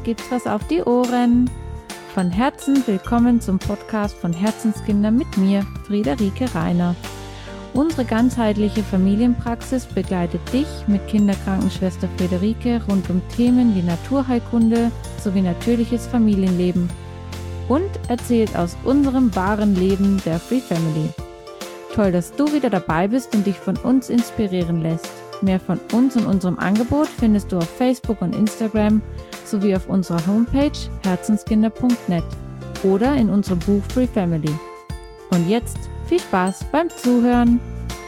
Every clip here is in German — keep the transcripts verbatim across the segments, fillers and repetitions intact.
gibt's was auf die Ohren. Von Herzen willkommen zum Podcast von Herzenskinder mit mir, Friederike Reiner. Unsere ganzheitliche Familienpraxis begleitet dich mit Kinderkrankenschwester Friederike rund um Themen wie Naturheilkunde sowie natürliches Familienleben und erzählt aus unserem wahren Leben der Free Family. Toll, dass du wieder dabei bist und dich von uns inspirieren lässt. Mehr von uns und unserem Angebot findest du auf Facebook und Instagram sowie auf unserer Homepage herzenskinder punkt net oder in unserem Buch Free Family. Und jetzt viel Spaß beim Zuhören!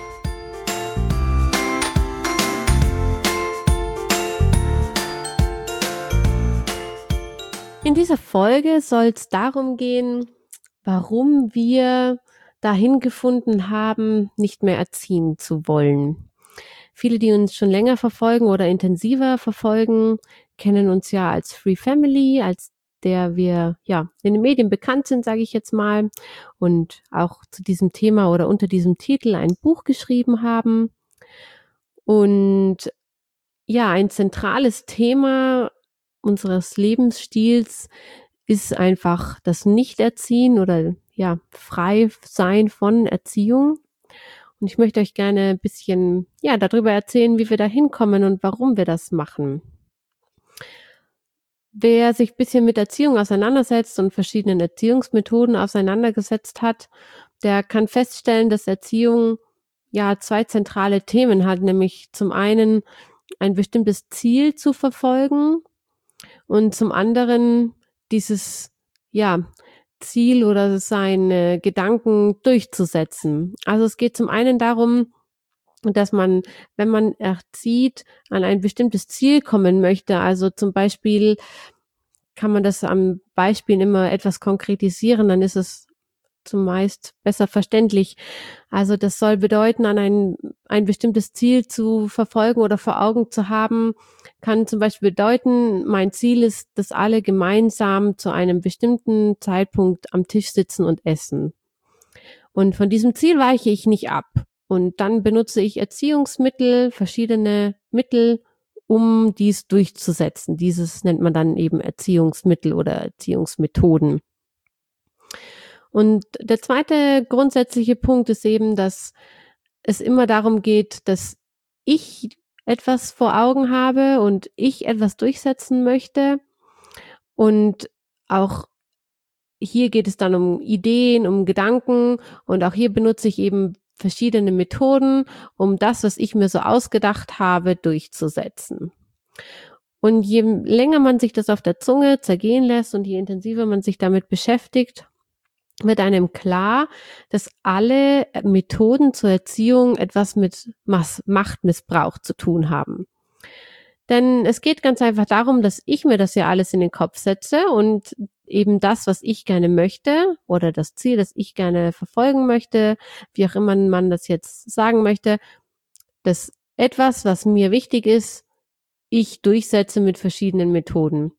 In dieser Folge soll es darum gehen, warum wir dahin gefunden haben, nicht mehr erziehen zu wollen. Viele, die uns schon länger verfolgen oder intensiver verfolgen, kennen uns ja als Free Family, als der wir ja in den Medien bekannt sind, sage ich jetzt mal, und auch zu diesem Thema oder unter diesem Titel ein Buch geschrieben haben. Und ja, ein zentrales Thema unseres Lebensstils ist einfach das Nichterziehen oder ja, frei sein von Erziehung. Und ich möchte euch gerne ein bisschen ja darüber erzählen, wie wir da hinkommen und warum wir das machen. Wer sich ein bisschen mit Erziehung auseinandersetzt und verschiedenen Erziehungsmethoden auseinandergesetzt hat, der kann feststellen, dass Erziehung ja zwei zentrale Themen hat, nämlich zum einen ein bestimmtes Ziel zu verfolgen und zum anderen dieses ja Ziel oder seine Gedanken durchzusetzen. Also es geht zum einen darum, dass man, wenn man erzieht, an ein bestimmtes Ziel kommen möchte. Also zum Beispiel kann man das am Beispiel immer etwas konkretisieren, dann ist es zumeist besser verständlich. Also das soll bedeuten, an ein, ein bestimmtes Ziel zu verfolgen oder vor Augen zu haben, kann zum Beispiel bedeuten, mein Ziel ist, dass alle gemeinsam zu einem bestimmten Zeitpunkt am Tisch sitzen und essen. Und von diesem Ziel weiche ich nicht ab. Und dann benutze ich Erziehungsmittel, verschiedene Mittel, um dies durchzusetzen. Dieses nennt man dann eben Erziehungsmittel oder Erziehungsmethoden. Und der zweite grundsätzliche Punkt ist eben, dass es immer darum geht, dass ich etwas vor Augen habe und ich etwas durchsetzen möchte. Und auch hier geht es dann um Ideen, um Gedanken und auch hier benutze ich eben verschiedene Methoden, um das, was ich mir so ausgedacht habe, durchzusetzen. Und je länger man sich das auf der Zunge zergehen lässt und je intensiver man sich damit beschäftigt, wird einem klar, dass alle Methoden zur Erziehung etwas mit Machtmissbrauch zu tun haben. Denn es geht ganz einfach darum, dass ich mir das ja alles in den Kopf setze und eben das, was ich gerne möchte oder das Ziel, das ich gerne verfolgen möchte, wie auch immer man das jetzt sagen möchte, dass etwas, was mir wichtig ist, ich durchsetze mit verschiedenen Methoden.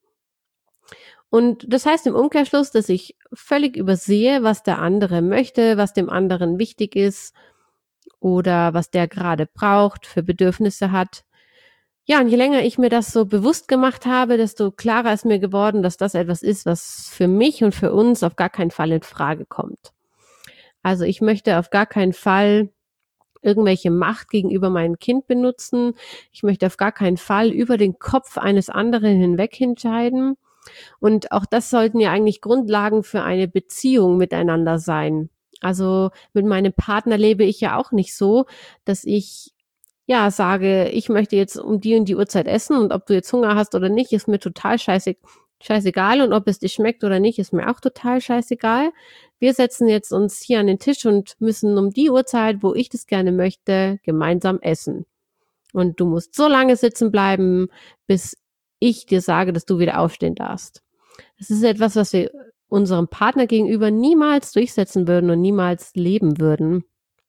Und das heißt im Umkehrschluss, dass ich völlig übersehe, was der andere möchte, was dem anderen wichtig ist oder was der gerade braucht, für Bedürfnisse hat. Ja, und je länger ich mir das so bewusst gemacht habe, desto klarer ist mir geworden, dass das etwas ist, was für mich und für uns auf gar keinen Fall in Frage kommt. Also ich möchte auf gar keinen Fall irgendwelche Macht gegenüber meinem Kind benutzen. Ich möchte auf gar keinen Fall über den Kopf eines anderen hinweg entscheiden. Und auch das sollten ja eigentlich Grundlagen für eine Beziehung miteinander sein. Also mit meinem Partner lebe ich ja auch nicht so, dass ich ja sage, ich möchte jetzt um die und die Uhrzeit essen und ob du jetzt Hunger hast oder nicht, ist mir total scheiße, scheißegal und ob es dir schmeckt oder nicht, ist mir auch total scheißegal. Wir setzen jetzt uns hier an den Tisch und müssen um die Uhrzeit, wo ich das gerne möchte, gemeinsam essen. Und du musst so lange sitzen bleiben, bis ich dir sage, dass du wieder aufstehen darfst. Das ist etwas, was wir unserem Partner gegenüber niemals durchsetzen würden und niemals leben würden.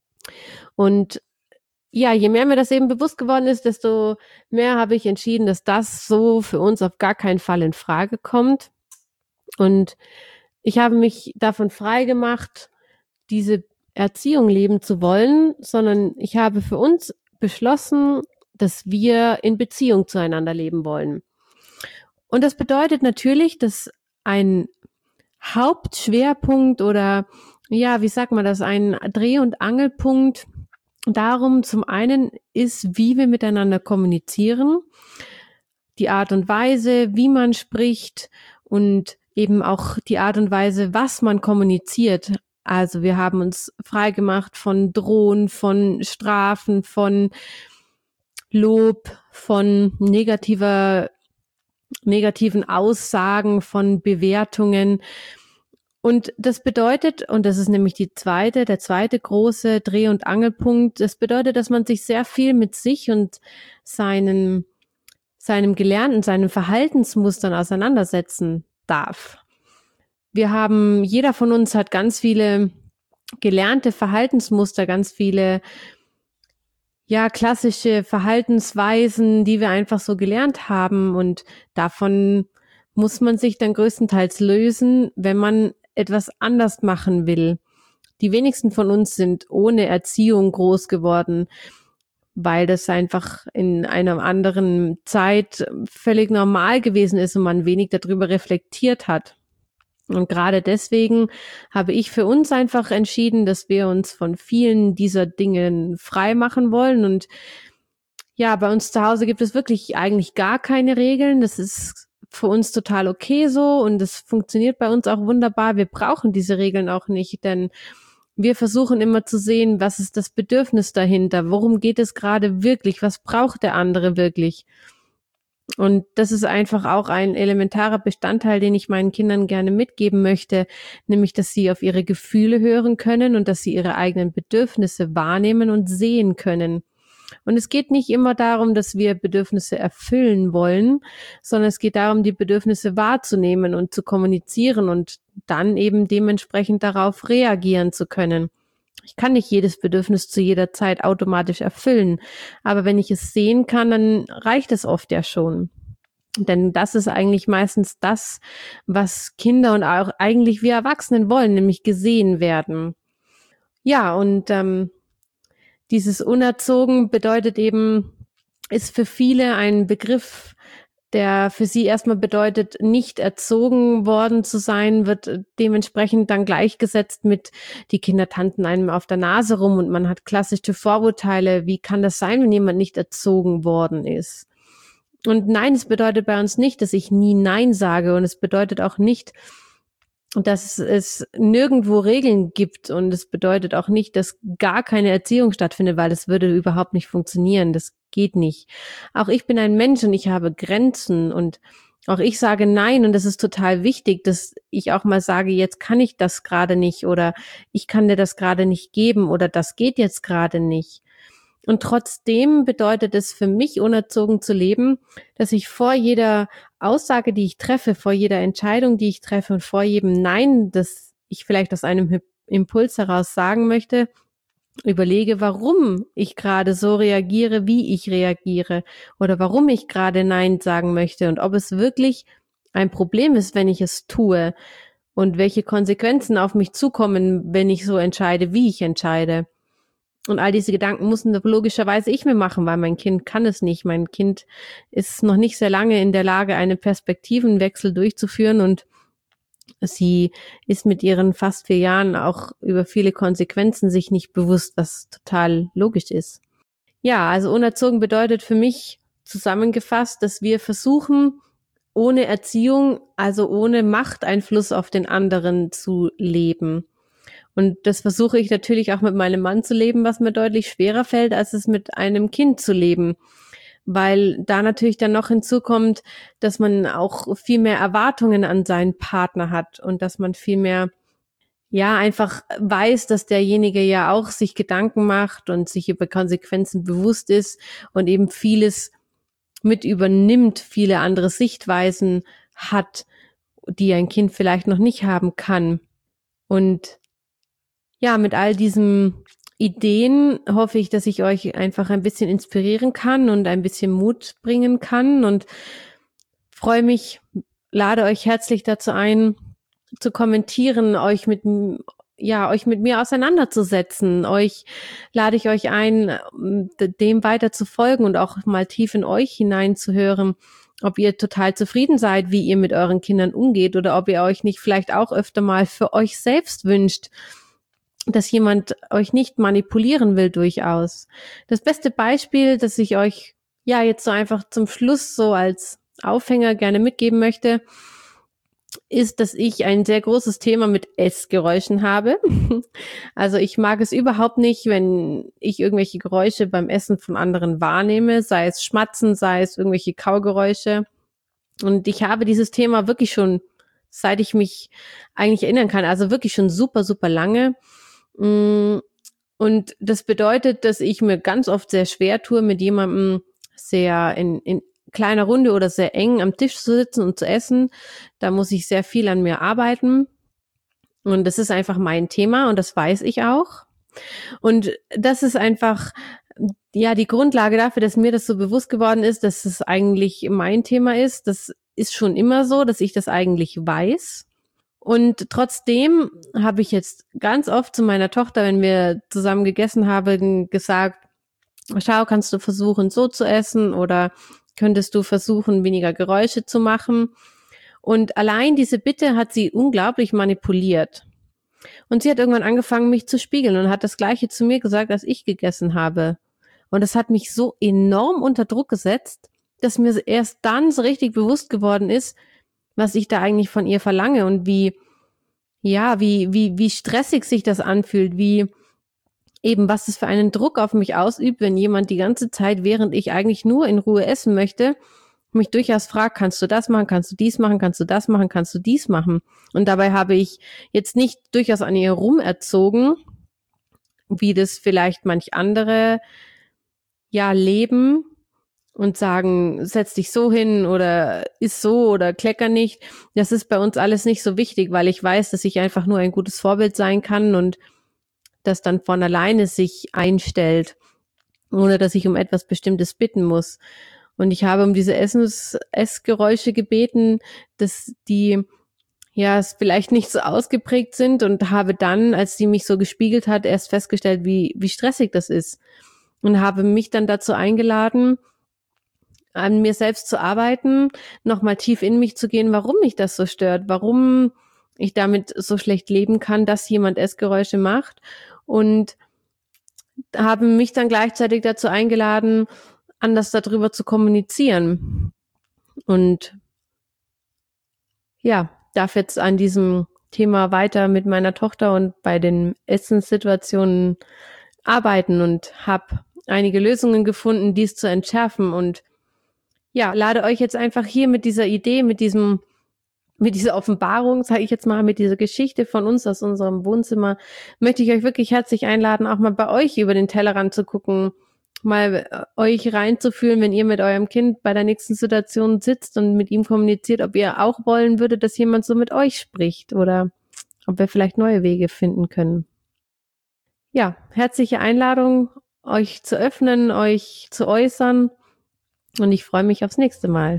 Und ja, je mehr mir das eben bewusst geworden ist, desto mehr habe ich entschieden, dass das so für uns auf gar keinen Fall in Frage kommt. Und ich habe mich davon frei gemacht, diese Erziehung leben zu wollen, sondern ich habe für uns beschlossen, dass wir in Beziehung zueinander leben wollen. Und das bedeutet natürlich, dass ein Hauptschwerpunkt oder, ja, wie sagt man das, ein Dreh- und Angelpunkt darum zum einen ist, wie wir miteinander kommunizieren, die Art und Weise, wie man spricht und eben auch die Art und Weise, was man kommuniziert. Also wir haben uns freigemacht von Drohen, von Strafen, von Lob, von negativer, negativen Aussagen, von Bewertungen. Und das bedeutet, und das ist nämlich die zweite, der zweite große Dreh- und Angelpunkt, das bedeutet, dass man sich sehr viel mit sich und seinen, seinem Gelernten, seinen Verhaltensmustern auseinandersetzen darf. Wir haben, jeder von uns hat ganz viele gelernte Verhaltensmuster, ganz viele, ja, klassische Verhaltensweisen, die wir einfach so gelernt haben, und davon muss man sich dann größtenteils lösen, wenn man etwas anders machen will. Die wenigsten von uns sind ohne Erziehung groß geworden, weil das einfach in einer anderen Zeit völlig normal gewesen ist und man wenig darüber reflektiert hat. Und gerade deswegen habe ich für uns einfach entschieden, dass wir uns von vielen dieser Dingen frei machen wollen. Und ja, bei uns zu Hause gibt es wirklich eigentlich gar keine Regeln. Das ist für uns total okay so und es funktioniert bei uns auch wunderbar. Wir brauchen diese Regeln auch nicht, denn wir versuchen immer zu sehen, was ist das Bedürfnis dahinter? Worum geht es gerade wirklich? Was braucht der andere wirklich? Und das ist einfach auch ein elementarer Bestandteil, den ich meinen Kindern gerne mitgeben möchte, nämlich, dass sie auf ihre Gefühle hören können und dass sie ihre eigenen Bedürfnisse wahrnehmen und sehen können. Und es geht nicht immer darum, dass wir Bedürfnisse erfüllen wollen, sondern es geht darum, die Bedürfnisse wahrzunehmen und zu kommunizieren und dann eben dementsprechend darauf reagieren zu können. Ich kann nicht jedes Bedürfnis zu jeder Zeit automatisch erfüllen, aber wenn ich es sehen kann, dann reicht es oft ja schon. Denn das ist eigentlich meistens das, was Kinder und auch eigentlich wir Erwachsenen wollen, nämlich gesehen werden. Ja, und ähm, dieses unerzogen bedeutet eben, ist für viele ein Begriff, der für sie erstmal bedeutet, nicht erzogen worden zu sein, wird dementsprechend dann gleichgesetzt mit, die Kinder tanzen einem auf der Nase rum und man hat klassische Vorurteile. Wie kann das sein, wenn jemand nicht erzogen worden ist? Und nein, es bedeutet bei uns nicht, dass ich nie Nein sage, und es bedeutet auch nicht, dass es nirgendwo Regeln gibt, und es bedeutet auch nicht, dass gar keine Erziehung stattfindet, weil das würde überhaupt nicht funktionieren. Das geht nicht. Auch ich bin ein Mensch und ich habe Grenzen und auch ich sage Nein, und das ist total wichtig, dass ich auch mal sage, jetzt kann ich das gerade nicht oder ich kann dir das gerade nicht geben oder das geht jetzt gerade nicht. Und trotzdem bedeutet es für mich, unerzogen zu leben, dass ich vor jeder Aussage, die ich treffe, vor jeder Entscheidung, die ich treffe und vor jedem Nein, das ich vielleicht aus einem Impuls heraus sagen möchte, überlege, warum ich gerade so reagiere, wie ich reagiere oder warum ich gerade Nein sagen möchte und ob es wirklich ein Problem ist, wenn ich es tue und welche Konsequenzen auf mich zukommen, wenn ich so entscheide, wie ich entscheide. Und all diese Gedanken mussten logischerweise ich mir machen, weil mein Kind kann es nicht. Mein Kind ist noch nicht sehr lange in der Lage, einen Perspektivenwechsel durchzuführen, und sie ist mit ihren fast vier Jahren auch über viele Konsequenzen sich nicht bewusst, was total logisch ist. Ja, also unerzogen bedeutet für mich zusammengefasst, dass wir versuchen, ohne Erziehung, also ohne Machteinfluss auf den anderen zu leben. Und das versuche ich natürlich auch mit meinem Mann zu leben, was mir deutlich schwerer fällt, als es mit einem Kind zu leben. Weil da natürlich dann noch hinzukommt, dass man auch viel mehr Erwartungen an seinen Partner hat und dass man viel mehr, ja, einfach weiß, dass derjenige ja auch sich Gedanken macht und sich über Konsequenzen bewusst ist und eben vieles mit übernimmt, viele andere Sichtweisen hat, die ein Kind vielleicht noch nicht haben kann. Und ja, mit all diesen Ideen hoffe ich, dass ich euch einfach ein bisschen inspirieren kann und ein bisschen Mut bringen kann, und freue mich, lade euch herzlich dazu ein, zu kommentieren, euch mit, ja, euch mit mir auseinanderzusetzen. Euch lade ich euch ein, dem weiter zu folgen und auch mal tief in euch hineinzuhören, ob ihr total zufrieden seid, wie ihr mit euren Kindern umgeht oder ob ihr euch nicht vielleicht auch öfter mal für euch selbst wünscht, dass jemand euch nicht manipulieren will durchaus. Das beste Beispiel, das ich euch ja jetzt so einfach zum Schluss so als Aufhänger gerne mitgeben möchte, ist, dass ich ein sehr großes Thema mit Essgeräuschen habe. Also ich mag es überhaupt nicht, wenn ich irgendwelche Geräusche beim Essen von anderen wahrnehme, sei es Schmatzen, sei es irgendwelche Kaugeräusche. Und ich habe dieses Thema wirklich schon, seit ich mich eigentlich erinnern kann, also wirklich schon super, super lange. Und das bedeutet, dass ich mir ganz oft sehr schwer tue, mit jemandem sehr in, in kleiner Runde oder sehr eng am Tisch zu sitzen und zu essen. Da muss ich sehr viel an mir arbeiten. Und das ist einfach mein Thema und das weiß ich auch. Und das ist einfach, ja, die Grundlage dafür, dass mir das so bewusst geworden ist, dass es eigentlich mein Thema ist. Das ist schon immer so, dass ich das eigentlich weiß. Und trotzdem habe ich jetzt ganz oft zu meiner Tochter, wenn wir zusammen gegessen haben, gesagt, schau, kannst du versuchen, so zu essen oder könntest du versuchen, weniger Geräusche zu machen? Und allein diese Bitte hat sie unglaublich manipuliert. Und sie hat irgendwann angefangen, mich zu spiegeln und hat das Gleiche zu mir gesagt, als ich gegessen habe. Und das hat mich so enorm unter Druck gesetzt, dass mir erst dann so richtig bewusst geworden ist, was ich da eigentlich von ihr verlange und wie, ja, wie, wie, wie stressig sich das anfühlt, wie eben, was es für einen Druck auf mich ausübt, wenn jemand die ganze Zeit, während ich eigentlich nur in Ruhe essen möchte, mich durchaus fragt, kannst du das machen, kannst du dies machen, kannst du das machen, kannst du dies machen? Und dabei habe ich jetzt nicht durchaus an ihr rumerzogen, wie das vielleicht manch andere ja leben und sagen, setz dich so hin oder iss so oder klecker nicht. Das ist bei uns alles nicht so wichtig, weil ich weiß, dass ich einfach nur ein gutes Vorbild sein kann und das dann von alleine sich einstellt, ohne dass ich um etwas Bestimmtes bitten muss. Und ich habe um diese Essens- Essgeräusche gebeten, dass die ja vielleicht nicht so ausgeprägt sind und habe dann, als sie mich so gespiegelt hat, erst festgestellt, wie wie stressig das ist und habe mich dann dazu eingeladen, an mir selbst zu arbeiten, nochmal tief in mich zu gehen, warum mich das so stört, warum ich damit so schlecht leben kann, dass jemand Essgeräusche macht. Und habe mich dann gleichzeitig dazu eingeladen, anders darüber zu kommunizieren. Und ja, darf jetzt an diesem Thema weiter mit meiner Tochter und bei den Essenssituationen arbeiten und habe einige Lösungen gefunden, dies zu entschärfen. Und ja, lade euch jetzt einfach hier mit dieser Idee, mit diesem Mit dieser Offenbarung, sage ich jetzt mal, mit dieser Geschichte von uns aus unserem Wohnzimmer, möchte ich euch wirklich herzlich einladen, auch mal bei euch über den Tellerrand zu gucken, mal euch reinzufühlen, wenn ihr mit eurem Kind bei der nächsten Situation sitzt und mit ihm kommuniziert, ob ihr auch wollen würdet, dass jemand so mit euch spricht oder ob wir vielleicht neue Wege finden können. Ja, herzliche Einladung, euch zu öffnen, euch zu äußern und ich freue mich aufs nächste Mal.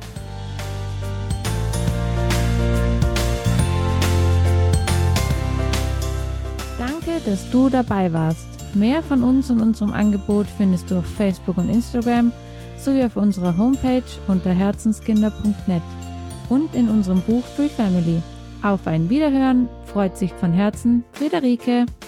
Dass du dabei warst. Mehr von uns und unserem Angebot findest du auf Facebook und Instagram sowie auf unserer Homepage unter herzenskinder punkt net und in unserem Buch Free Family. Auf ein Wiederhören, freut sich von Herzen Friederike.